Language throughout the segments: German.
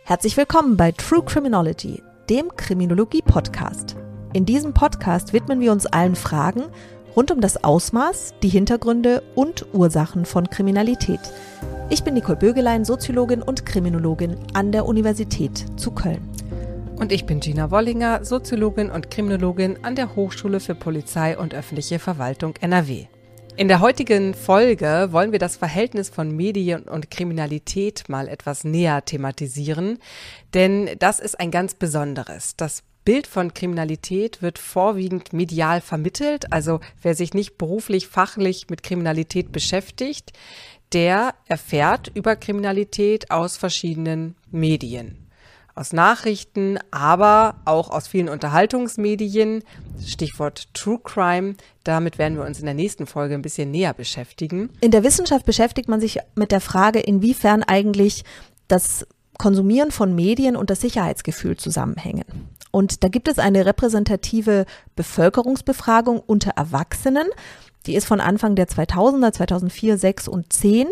Herzlich willkommen bei True Criminology, dem Kriminologie-Podcast. In diesem Podcast widmen wir uns allen Fragen rund um das Ausmaß, die Hintergründe und Ursachen von Kriminalität. Ich bin Nicole Bögelein, Soziologin und Kriminologin an der Universität zu Köln. Und ich bin Gina Wollinger, Soziologin und Kriminologin an der Hochschule für Polizei und öffentliche Verwaltung NRW. In der heutigen Folge wollen wir das Verhältnis von Medien und Kriminalität mal etwas näher thematisieren, denn das ist ein ganz besonderes. Das Bild von Kriminalität wird vorwiegend medial vermittelt, also wer sich nicht beruflich, fachlich mit Kriminalität beschäftigt, der erfährt über Kriminalität aus verschiedenen Medien. Aus Nachrichten, aber auch aus vielen Unterhaltungsmedien, Stichwort True Crime, damit werden wir uns in der nächsten Folge ein bisschen näher beschäftigen. In der Wissenschaft beschäftigt man sich mit der Frage, inwiefern eigentlich das Konsumieren von Medien und das Sicherheitsgefühl zusammenhängen. Und da gibt es eine repräsentative Bevölkerungsbefragung unter Erwachsenen, die ist von Anfang der 2000er, 2004, 2006 und 2010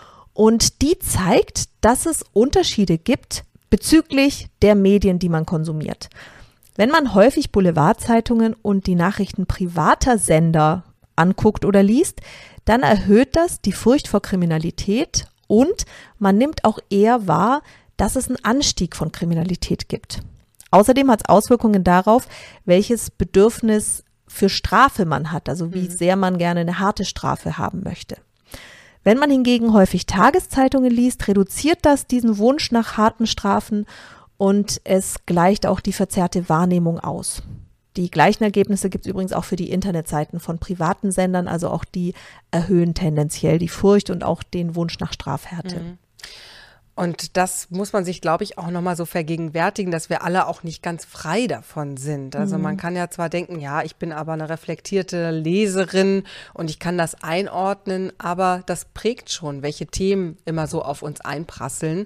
und die zeigt, dass es Unterschiede gibt bezüglich der Medien, die man konsumiert. Wenn man häufig Boulevardzeitungen und die Nachrichten privater Sender anguckt oder liest, dann erhöht das die Furcht vor Kriminalität und man nimmt auch eher wahr, dass es einen Anstieg von Kriminalität gibt. Außerdem hat es Auswirkungen darauf, welches Bedürfnis für Strafe man hat, also wie sehr man gerne eine harte Strafe haben möchte. Wenn man hingegen häufig Tageszeitungen liest, reduziert das diesen Wunsch nach harten Strafen und es gleicht auch die verzerrte Wahrnehmung aus. Die gleichen Ergebnisse gibt es übrigens auch für die Internetseiten von privaten Sendern, also auch die erhöhen tendenziell die Furcht und auch den Wunsch nach Strafhärte. Und das muss man sich, glaube ich, auch nochmal so vergegenwärtigen, dass wir alle auch nicht ganz frei davon sind. Also man kann ja zwar denken, ja, ich bin aber eine reflektierte Leserin und ich kann das einordnen, aber das prägt schon, welche Themen immer so auf uns einprasseln.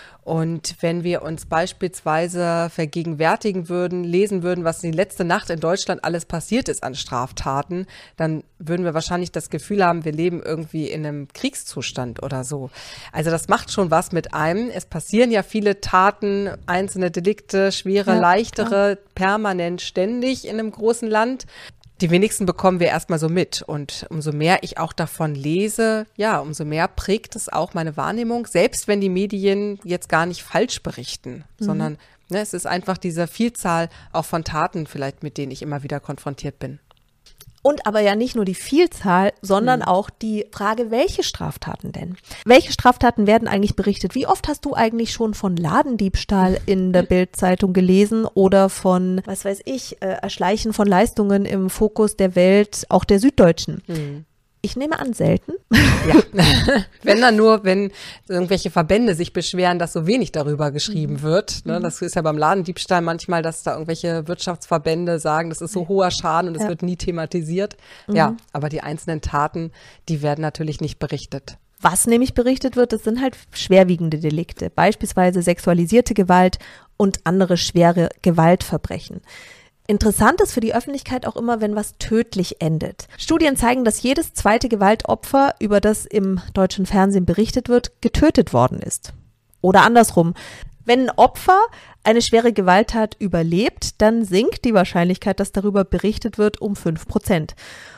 Und wenn wir uns beispielsweise vergegenwärtigen würden, lesen würden, was die letzte Nacht in Deutschland alles passiert ist an Straftaten, dann würden wir wahrscheinlich das Gefühl haben, wir leben irgendwie in einem Kriegszustand oder so. Also das macht schon was mit einem. Es passieren ja viele Taten, einzelne Delikte, schwere, leichtere, permanent, ständig in einem großen Land. Die wenigsten bekommen wir erstmal so mit und umso mehr ich auch davon lese, ja, umso mehr prägt es auch meine Wahrnehmung, selbst wenn die Medien jetzt gar nicht falsch berichten, sondern es ist einfach diese Vielzahl auch von Taten vielleicht, mit denen ich immer wieder konfrontiert bin. Und aber ja nicht nur die Vielzahl, sondern auch die Frage, welche Straftaten denn? Welche Straftaten werden eigentlich berichtet? Wie oft hast du eigentlich schon von Ladendiebstahl in der Bild-Zeitung gelesen oder von, was weiß ich, Erschleichen von Leistungen im Fokus der Welt, auch der Süddeutschen? Ich nehme an, selten. Ja, wenn dann nur, wenn irgendwelche Verbände sich beschweren, dass so wenig darüber geschrieben wird. Ne? Das ist ja beim Ladendiebstahl manchmal, dass da irgendwelche Wirtschaftsverbände sagen, das ist so hoher Schaden und es wird nie thematisiert. Ja, aber die einzelnen Taten, die werden natürlich nicht berichtet. Was nämlich berichtet wird, das sind halt schwerwiegende Delikte, beispielsweise sexualisierte Gewalt und andere schwere Gewaltverbrechen. Interessant ist für die Öffentlichkeit auch immer, wenn was tödlich endet. Studien zeigen, dass jedes zweite Gewaltopfer, über das im deutschen Fernsehen berichtet wird, getötet worden ist. Oder andersrum. Wenn ein Opfer eine schwere Gewalttat überlebt, dann sinkt die Wahrscheinlichkeit, dass darüber berichtet wird, um 5%.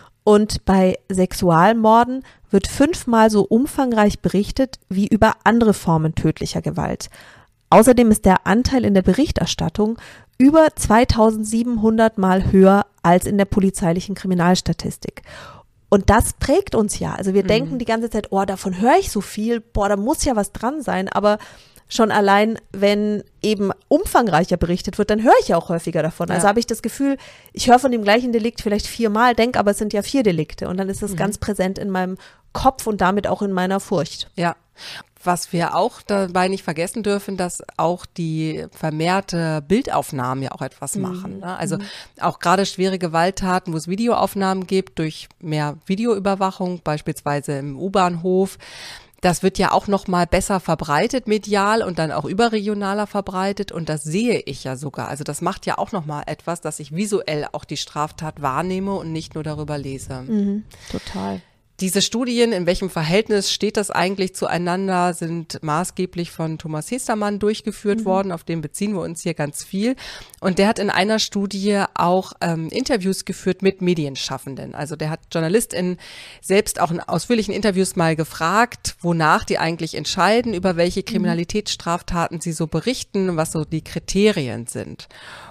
Und bei Sexualmorden wird 5-mal so umfangreich berichtet wie über andere Formen tödlicher Gewalt. Außerdem ist der Anteil in der Berichterstattung über 2700 Mal höher als in der polizeilichen Kriminalstatistik. Und das prägt uns ja. Also wir denken die ganze Zeit, oh, davon höre ich so viel, boah, da muss ja was dran sein. Aber schon allein, wenn eben umfangreicher berichtet wird, dann höre ich ja auch häufiger davon. Also habe ich das Gefühl, ich höre von dem gleichen Delikt vielleicht 4-mal, denke aber, es sind ja 4 Delikte. Und dann ist das ganz präsent in meinem Kopf und damit auch in meiner Furcht. Ja. Was wir auch dabei nicht vergessen dürfen, dass auch die vermehrte Bildaufnahmen ja auch etwas machen. Ne? Also auch gerade schwere Gewalttaten, wo es Videoaufnahmen gibt, durch mehr Videoüberwachung, beispielsweise im U-Bahnhof. Das wird ja auch noch mal besser verbreitet medial und dann auch überregionaler verbreitet und das sehe ich ja sogar. Also das macht ja auch noch mal etwas, dass ich visuell auch die Straftat wahrnehme und nicht nur darüber lese. Total. Diese Studien, in welchem Verhältnis steht das eigentlich zueinander, sind maßgeblich von Thomas Hestermann durchgeführt worden. Auf den beziehen wir uns hier ganz viel. Und der hat in einer Studie auch Interviews geführt mit Medienschaffenden. Also der hat JournalistInnen selbst auch in ausführlichen Interviews mal gefragt, wonach die eigentlich entscheiden, über welche Kriminalitätsstraftaten sie so berichten, was so die Kriterien sind.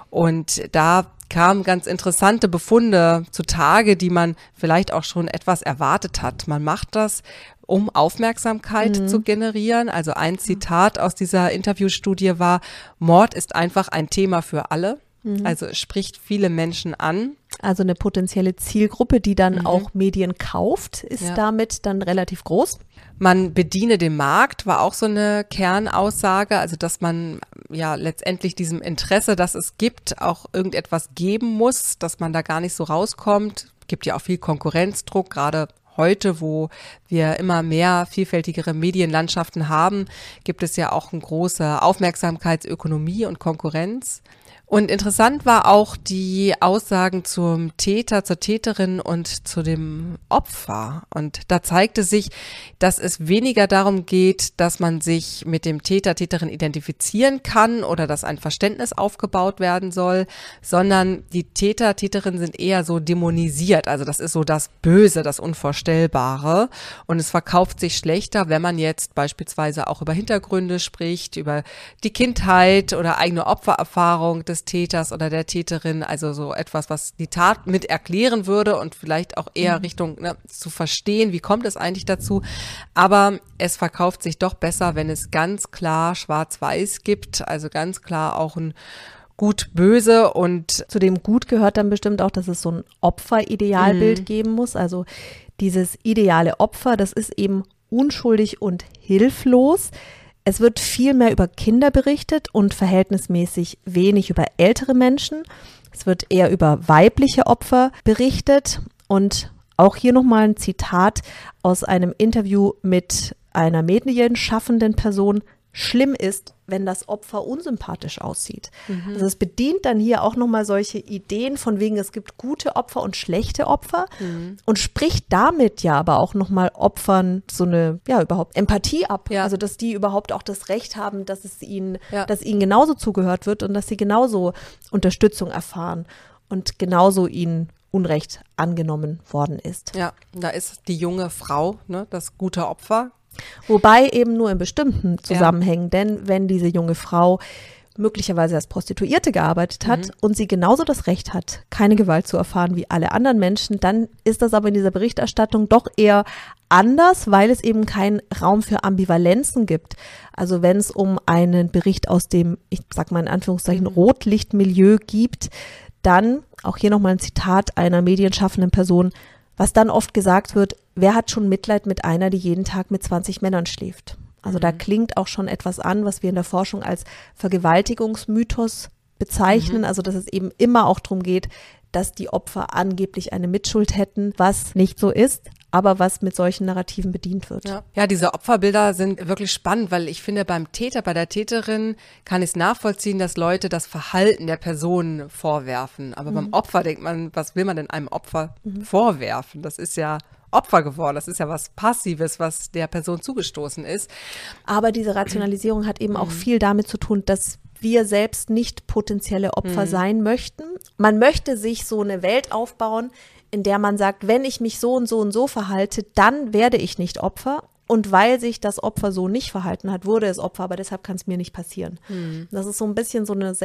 Und da kamen ganz interessante Befunde zutage, die man vielleicht auch schon etwas erwartet hat. Man macht das, um Aufmerksamkeit zu generieren. Also ein Zitat aus dieser Interviewstudie war: Mord ist einfach ein Thema für alle. Also es spricht viele Menschen an. Also eine potenzielle Zielgruppe, die dann auch Medien kauft, ist damit dann relativ groß. Man bediene den Markt, war auch so eine Kernaussage, also dass man ja letztendlich diesem Interesse, das es gibt, auch irgendetwas geben muss, dass man da gar nicht so rauskommt. Gibt ja auch viel Konkurrenzdruck, gerade heute, wo wir immer mehr vielfältigere Medienlandschaften haben, gibt es ja auch eine große Aufmerksamkeitsökonomie und Konkurrenz. Und interessant war auch die Aussagen zum Täter, zur Täterin und zu dem Opfer. Und da zeigte sich, dass es weniger darum geht, dass man sich mit dem Täter, Täterin identifizieren kann oder dass ein Verständnis aufgebaut werden soll, sondern die Täter, Täterinnen sind eher so dämonisiert. Also das ist so das Böse, das Unvorstellbare. Und es verkauft sich schlechter, wenn man jetzt beispielsweise auch über Hintergründe spricht, über die Kindheit oder eigene Opfererfahrung des Täters oder der Täterin, also so etwas, was die Tat mit erklären würde und vielleicht auch eher Richtung zu verstehen, wie kommt es eigentlich dazu. Aber es verkauft sich doch besser, wenn es ganz klar schwarz-weiß gibt, also ganz klar auch ein Gut-Böse. Und zu dem Gut gehört dann bestimmt auch, dass es so ein Opferidealbild geben muss. Also dieses ideale Opfer, das ist eben unschuldig und hilflos. Es wird viel mehr über Kinder berichtet und verhältnismäßig wenig über ältere Menschen. Es wird eher über weibliche Opfer berichtet. Und auch hier nochmal ein Zitat aus einem Interview mit einer medienschaffenden Person. Schlimm ist, wenn das Opfer unsympathisch aussieht. Also es bedient dann hier auch nochmal solche Ideen von wegen, es gibt gute Opfer und schlechte Opfer und spricht damit ja aber auch nochmal Opfern so eine, ja, überhaupt Empathie ab. Ja. Also dass die überhaupt auch das Recht haben, dass es ihnen, dass ihnen genauso zugehört wird und dass sie genauso Unterstützung erfahren und genauso ihnen Unrecht angenommen worden ist. ja, da ist die junge Frau, das gute Opfer. Wobei eben nur in bestimmten Zusammenhängen, denn wenn diese junge Frau möglicherweise als Prostituierte gearbeitet hat und sie genauso das Recht hat, keine Gewalt zu erfahren wie alle anderen Menschen, dann ist das aber in dieser Berichterstattung doch eher anders, weil es eben keinen Raum für Ambivalenzen gibt. Also wenn es um einen Bericht aus dem, ich sag mal in Anführungszeichen, Rotlichtmilieu gibt, dann, auch hier nochmal ein Zitat einer medienschaffenden Person, was dann oft gesagt wird: Wer hat schon Mitleid mit einer, die jeden Tag mit 20 Männern schläft? Also da klingt auch schon etwas an, was wir in der Forschung als Vergewaltigungsmythos bezeichnen. Also dass es eben immer auch darum geht, dass die Opfer angeblich eine Mitschuld hätten, was nicht so ist, aber was mit solchen Narrativen bedient wird. Ja, diese Opferbilder sind wirklich spannend, weil ich finde, beim Täter, bei der Täterin kann ich es nachvollziehen, dass Leute das Verhalten der Person vorwerfen. Aber beim Opfer denkt man, was will man denn einem Opfer vorwerfen? Das ist ja Opfer geworden. Das ist ja was Passives, was der Person zugestoßen ist. Aber diese Rationalisierung hat eben auch viel damit zu tun, dass wir selbst nicht potenzielle Opfer sein möchten. Man möchte sich so eine Welt aufbauen, in der man sagt, wenn ich mich so und so und so verhalte, dann werde ich nicht Opfer. Und weil sich das Opfer so nicht verhalten hat, wurde es Opfer, aber deshalb kann es mir nicht passieren. Das ist so ein bisschen so eine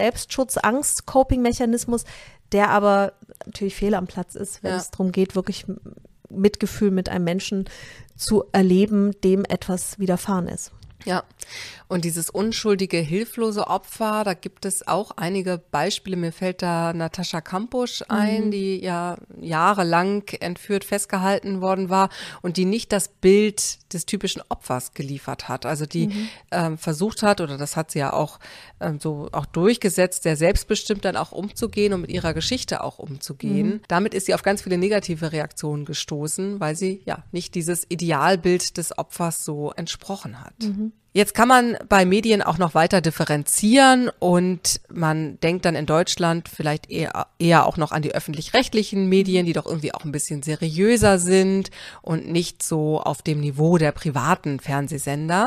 Selbstschutz-Angst-Coping-Mechanismus, der aber natürlich fehl am Platz ist, wenn es darum geht, wirklich Mitgefühl mit einem Menschen zu erleben, dem etwas widerfahren ist. Ja, und dieses unschuldige, hilflose Opfer, da gibt es auch einige Beispiele. Mir fällt da Natascha Kampusch ein, die ja jahrelang entführt, festgehalten worden war und die nicht das Bild des typischen Opfers geliefert hat. Also die versucht hat, oder das hat sie ja auch so auch durchgesetzt, sehr selbstbestimmt dann auch umzugehen und mit ihrer Geschichte auch umzugehen. Damit ist sie auf ganz viele negative Reaktionen gestoßen, weil sie ja nicht dieses Idealbild des Opfers so entsprochen hat. Jetzt kann man bei Medien auch noch weiter differenzieren und man denkt dann in Deutschland vielleicht eher auch noch an die öffentlich-rechtlichen Medien, die doch irgendwie auch ein bisschen seriöser sind und nicht so auf dem Niveau der privaten Fernsehsender.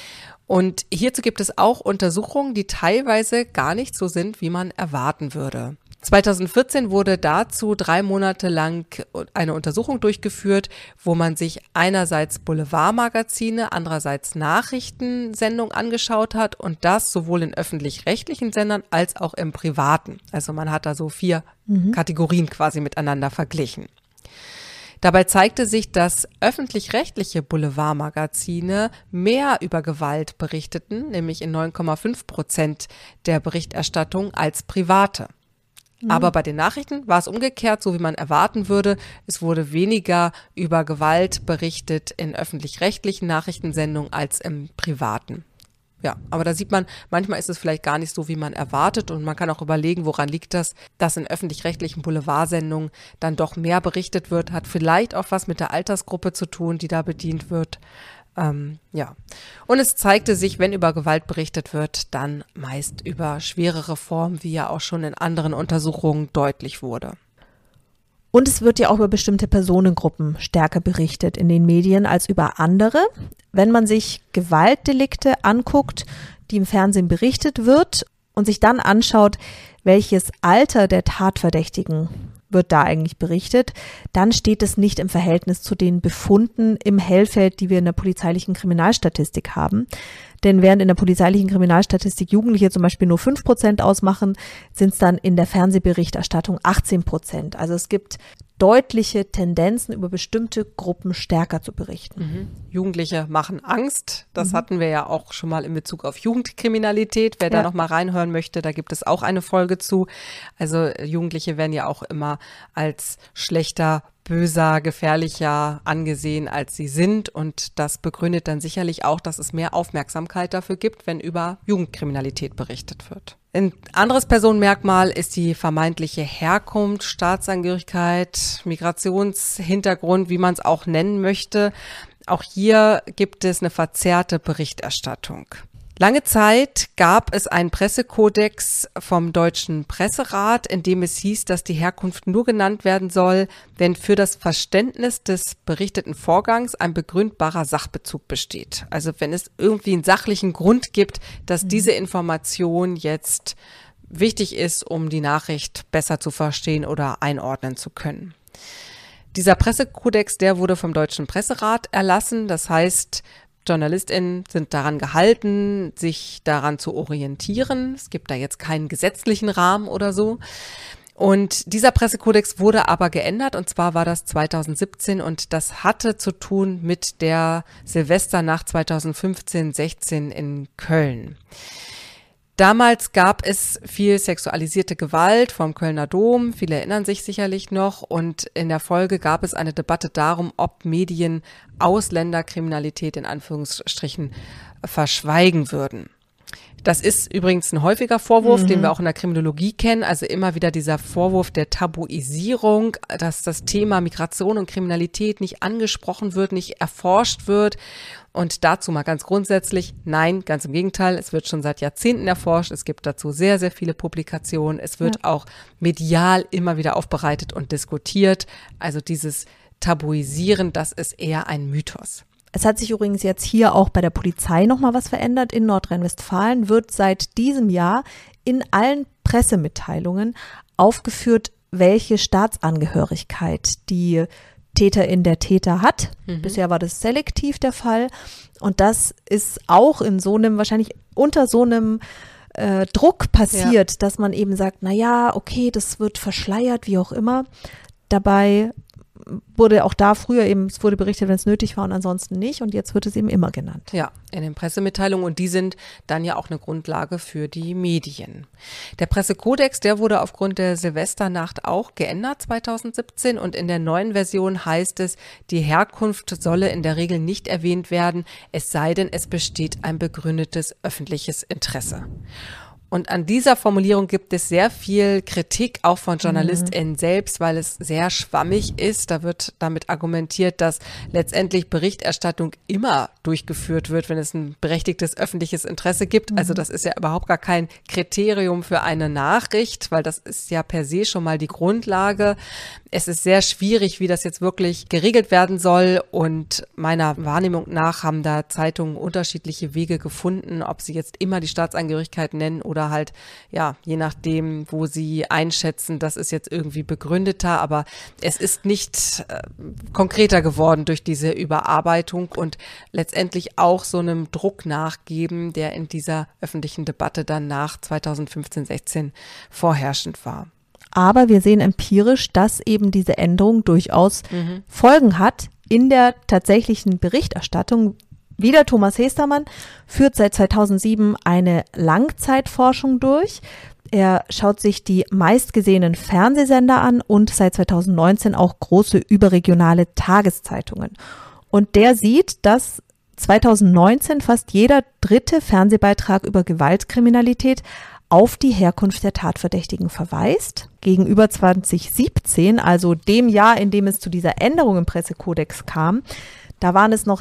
Und hierzu gibt es auch Untersuchungen, die teilweise gar nicht so sind, wie man erwarten würde. 2014 wurde dazu 3 Monate lang eine Untersuchung durchgeführt, wo man sich einerseits Boulevardmagazine, andererseits Nachrichtensendungen angeschaut hat und das sowohl in öffentlich-rechtlichen Sendern als auch im privaten. Also man hat da so 4 Kategorien quasi miteinander verglichen. Dabei zeigte sich, dass öffentlich-rechtliche Boulevardmagazine mehr über Gewalt berichteten, nämlich in 9,5% der Berichterstattung als private. Aber bei den Nachrichten war es umgekehrt, so wie man erwarten würde. Es wurde weniger über Gewalt berichtet in öffentlich-rechtlichen Nachrichtensendungen als im privaten. Ja, aber da sieht man, manchmal ist es vielleicht gar nicht so, wie man erwartet und man kann auch überlegen, woran liegt das, dass in öffentlich-rechtlichen Boulevardsendungen dann doch mehr berichtet wird, hat vielleicht auch was mit der Altersgruppe zu tun, die da bedient wird. Ja, und es zeigte sich, wenn über Gewalt berichtet wird, dann meist über schwerere Formen, wie ja auch schon in anderen Untersuchungen deutlich wurde. Und es wird ja auch über bestimmte Personengruppen stärker berichtet in den Medien als über andere. Wenn man sich Gewaltdelikte anguckt, die im Fernsehen berichtet wird und sich dann anschaut, welches Alter der Tatverdächtigen wird da eigentlich berichtet, dann steht es nicht im Verhältnis zu den Befunden im Hellfeld, die wir in der polizeilichen Kriminalstatistik haben. Denn während in der polizeilichen Kriminalstatistik Jugendliche zum Beispiel nur 5% ausmachen, sind es dann in der Fernsehberichterstattung 18%. Also es gibt deutliche Tendenzen, über bestimmte Gruppen stärker zu berichten. Jugendliche machen Angst. Das hatten wir ja auch schon mal in Bezug auf Jugendkriminalität. Wer da noch mal reinhören möchte, da gibt es auch eine Folge zu. Also Jugendliche werden ja auch immer als schlechter, böser, gefährlicher angesehen, als sie sind. Und das begründet dann sicherlich auch, dass es mehr Aufmerksamkeit dafür gibt, wenn über Jugendkriminalität berichtet wird. Ein anderes Personenmerkmal ist die vermeintliche Herkunft, Staatsangehörigkeit, Migrationshintergrund, wie man es auch nennen möchte. Auch hier gibt es eine verzerrte Berichterstattung. Lange Zeit gab es einen Pressekodex vom Deutschen Presserat, in dem es hieß, dass die Herkunft nur genannt werden soll, wenn für das Verständnis des berichteten Vorgangs ein begründbarer Sachbezug besteht. Also wenn es irgendwie einen sachlichen Grund gibt, dass diese Information jetzt wichtig ist, um die Nachricht besser zu verstehen oder einordnen zu können. Dieser Pressekodex, der wurde vom Deutschen Presserat erlassen. Das heißt, JournalistInnen sind daran gehalten, sich daran zu orientieren. Es gibt da jetzt keinen gesetzlichen Rahmen oder so. Und dieser Pressekodex wurde aber geändert, und zwar war das 2017 und das hatte zu tun mit der Silvesternacht 2015-16 in Köln. Damals gab es viel sexualisierte Gewalt vom Kölner Dom, viele erinnern sich sicherlich noch, und in der Folge gab es eine Debatte darum, ob Medien Ausländerkriminalität in Anführungsstrichen verschweigen würden. Das ist übrigens ein häufiger Vorwurf, den wir auch in der Kriminologie kennen, also immer wieder dieser Vorwurf der Tabuisierung, dass das Thema Migration und Kriminalität nicht angesprochen wird, nicht erforscht wird. Und dazu mal ganz grundsätzlich, nein, ganz im Gegenteil, es wird schon seit Jahrzehnten erforscht, es gibt dazu sehr, sehr viele Publikationen, es wird auch medial immer wieder aufbereitet und diskutiert. Also dieses Tabuisieren, das ist eher ein Mythos. Es hat sich übrigens jetzt hier auch bei der Polizei nochmal was verändert. In Nordrhein-Westfalen wird seit diesem Jahr in allen Pressemitteilungen aufgeführt, welche Staatsangehörigkeit die Täterin der Täter hat. Bisher war das selektiv der Fall. Und das ist auch in so einem, wahrscheinlich unter so einem Druck passiert, dass man eben sagt, na ja, okay, das wird verschleiert, wie auch immer. Dabei wurde auch da früher eben, es wurde berichtet, wenn es nötig war und ansonsten nicht, und jetzt wird es eben immer genannt. Ja, in den Pressemitteilungen, und die sind dann ja auch eine Grundlage für die Medien. Der Pressekodex, der wurde aufgrund der Silvesternacht auch geändert 2017, und in der neuen Version heißt es, die Herkunft solle in der Regel nicht erwähnt werden, es sei denn, es besteht ein begründetes öffentliches Interesse. Und an dieser Formulierung gibt es sehr viel Kritik, auch von JournalistInnen selbst, weil es sehr schwammig ist. Da wird damit argumentiert, dass letztendlich Berichterstattung immer durchgeführt wird, wenn es ein berechtigtes öffentliches Interesse gibt. Also das ist ja überhaupt gar kein Kriterium für eine Nachricht, weil das ist ja per se schon mal die Grundlage. Es ist sehr schwierig, wie das jetzt wirklich geregelt werden soll, und meiner Wahrnehmung nach haben da Zeitungen unterschiedliche Wege gefunden, ob sie jetzt immer die Staatsangehörigkeit nennen oder halt, ja, je nachdem, wo sie einschätzen, das ist jetzt irgendwie begründeter, aber es ist nicht konkreter geworden durch diese Überarbeitung und letztendlich auch so einem Druck nachgeben, der in dieser öffentlichen Debatte dann nach 2015/16 vorherrschend war. Aber wir sehen empirisch, dass eben diese Änderung durchaus Folgen hat in der tatsächlichen Berichterstattung. Wieder Thomas Hestermann führt seit 2007 eine Langzeitforschung durch. Er schaut sich die meistgesehenen Fernsehsender an und seit 2019 auch große überregionale Tageszeitungen. Und der sieht, dass 2019 fast jeder dritte Fernsehbeitrag über Gewaltkriminalität auf die Herkunft der Tatverdächtigen verweist. Gegenüber 2017, also dem Jahr, in dem es zu dieser Änderung im Pressekodex kam, da waren es noch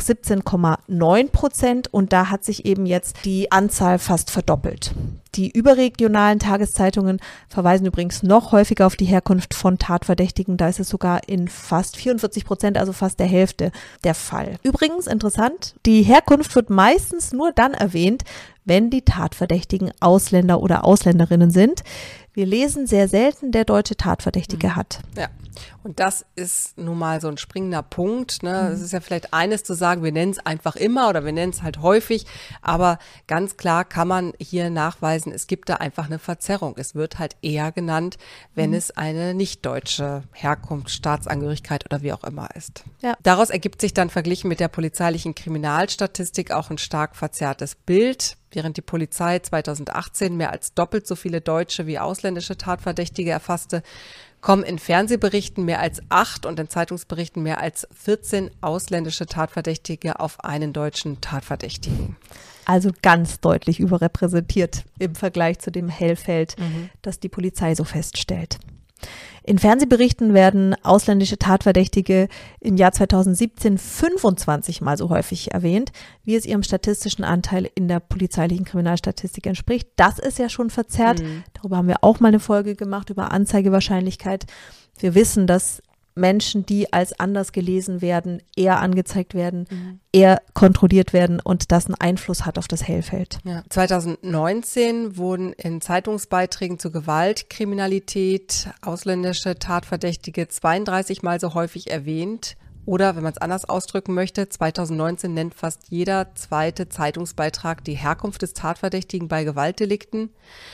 17,9% und da hat sich eben jetzt die Anzahl fast verdoppelt. Die überregionalen Tageszeitungen verweisen übrigens noch häufiger auf die Herkunft von Tatverdächtigen. Da ist es sogar in fast 44%, also fast der Hälfte der Fall. Übrigens interessant, die Herkunft wird meistens nur dann erwähnt, wenn die Tatverdächtigen Ausländer oder Ausländerinnen sind. Wir lesen sehr selten, der deutsche Tatverdächtige hat. Ja, und das ist nun mal so ein springender Punkt. Ne? Es ist ja vielleicht eines zu sagen, wir nennen es einfach immer oder wir nennen es halt häufig, aber ganz klar kann man hier nachweisen, es gibt da einfach eine Verzerrung. Es wird halt eher genannt, wenn es eine nicht deutsche Herkunft, Staatsangehörigkeit oder wie auch immer ist. Ja. Daraus ergibt sich dann verglichen mit der polizeilichen Kriminalstatistik auch ein stark verzerrtes Bild. Während die Polizei 2018 mehr als doppelt so viele deutsche wie ausländische Tatverdächtige erfasste, kommen in Fernsehberichten mehr als 8 und in Zeitungsberichten mehr als 14 ausländische Tatverdächtige auf einen deutschen Tatverdächtigen. Also ganz deutlich überrepräsentiert im Vergleich zu dem Hellfeld, das die Polizei so feststellt. In Fernsehberichten werden ausländische Tatverdächtige im Jahr 2017 25 Mal so häufig erwähnt, wie es ihrem statistischen Anteil in der polizeilichen Kriminalstatistik entspricht. Das ist ja schon verzerrt. Darüber haben wir auch mal eine Folge gemacht, über Anzeigewahrscheinlichkeit. Wir wissen, dass Menschen, die als anders gelesen werden, eher angezeigt werden, eher kontrolliert werden und das einen Einfluss hat auf das Hellfeld. Ja. 2019 wurden in Zeitungsbeiträgen zu Gewaltkriminalität ausländische Tatverdächtige 32 Mal so häufig erwähnt. Oder, wenn man es anders ausdrücken möchte, 2019 nennt fast jeder zweite Zeitungsbeitrag die Herkunft des Tatverdächtigen bei Gewaltdelikten.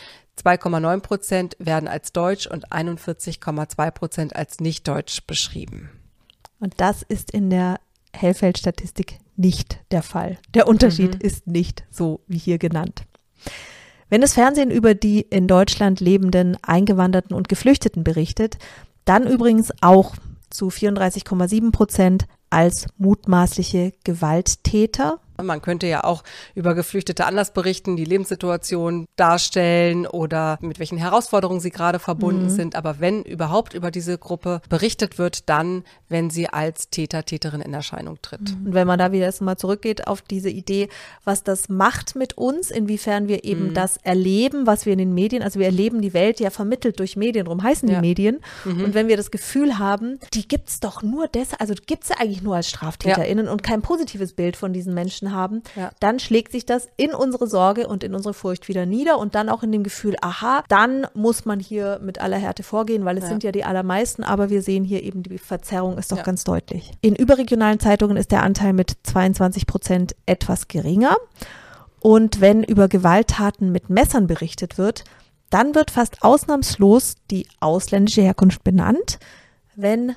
2,9% werden als deutsch und 41,2% als nicht deutsch beschrieben. Und das ist in der Hellfeld-Statistik nicht der Fall. Der Unterschied ist nicht so wie hier genannt. Wenn das Fernsehen über die in Deutschland lebenden Eingewanderten und Geflüchteten berichtet, dann übrigens auch zu 34,7% als mutmaßliche Gewalttäter. Man könnte ja auch über Geflüchtete anders berichten, die Lebenssituation darstellen oder mit welchen Herausforderungen sie gerade verbunden sind. Aber wenn überhaupt über diese Gruppe berichtet wird, dann, wenn sie als Täter, Täterin in Erscheinung tritt. Und wenn man da wieder erstmal zurückgeht auf diese Idee, was das macht mit uns, inwiefern wir eben das erleben, was wir in den Medien, also wir erleben die Welt ja vermittelt durch Medien, darum heißen die Medien. Und wenn wir das Gefühl haben, die gibt's doch nur deshalb, also gibt's ja eigentlich nur als StraftäterInnen und kein positives Bild von diesen Menschen haben, dann schlägt sich das in unsere Sorge und in unsere Furcht wieder nieder und dann auch in dem Gefühl, aha, dann muss man hier mit aller Härte vorgehen, weil es sind ja die allermeisten, aber wir sehen hier eben, die Verzerrung ist doch ganz deutlich. In überregionalen Zeitungen ist der Anteil mit 22% etwas geringer und wenn über Gewalttaten mit Messern berichtet wird, dann wird fast ausnahmslos die ausländische Herkunft benannt, wenn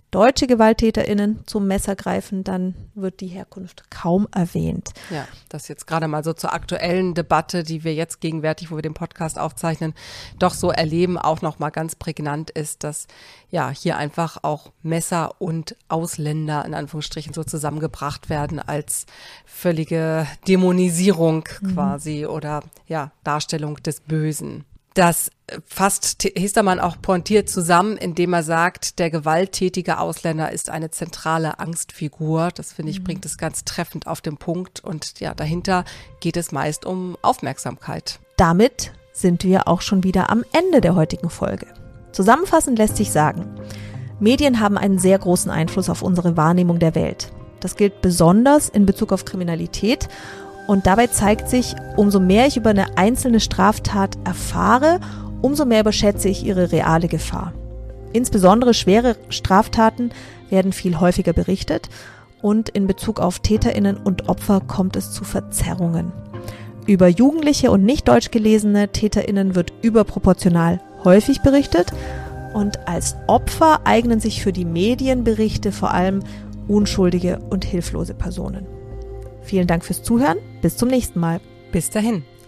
deutsche GewalttäterInnen zum Messer greifen, dann wird die Herkunft kaum erwähnt. Ja, das jetzt gerade mal so zur aktuellen Debatte, die wir jetzt gegenwärtig, wo wir den Podcast aufzeichnen, doch so erleben, auch nochmal ganz prägnant ist, dass ja hier einfach auch Messer und Ausländer in Anführungsstrichen so zusammengebracht werden als völlige Dämonisierung quasi oder ja, Darstellung des Bösen. Das fasst Hestermann auch pointiert zusammen, indem er sagt, der gewalttätige Ausländer ist eine zentrale Angstfigur. Das finde ich, bringt es ganz treffend auf den Punkt. Und ja, dahinter geht es meist um Aufmerksamkeit. Damit sind wir auch schon wieder am Ende der heutigen Folge. Zusammenfassend lässt sich sagen, Medien haben einen sehr großen Einfluss auf unsere Wahrnehmung der Welt. Das gilt besonders in Bezug auf Kriminalität. Und dabei zeigt sich, umso mehr ich über eine einzelne Straftat erfahre, umso mehr überschätze ich ihre reale Gefahr. Insbesondere schwere Straftaten werden viel häufiger berichtet und in Bezug auf TäterInnen und Opfer kommt es zu Verzerrungen. Über jugendliche und nicht deutsch gelesene TäterInnen wird überproportional häufig berichtet und als Opfer eignen sich für die Medienberichte vor allem unschuldige und hilflose Personen. Vielen Dank fürs Zuhören. Bis zum nächsten Mal. Bis dahin.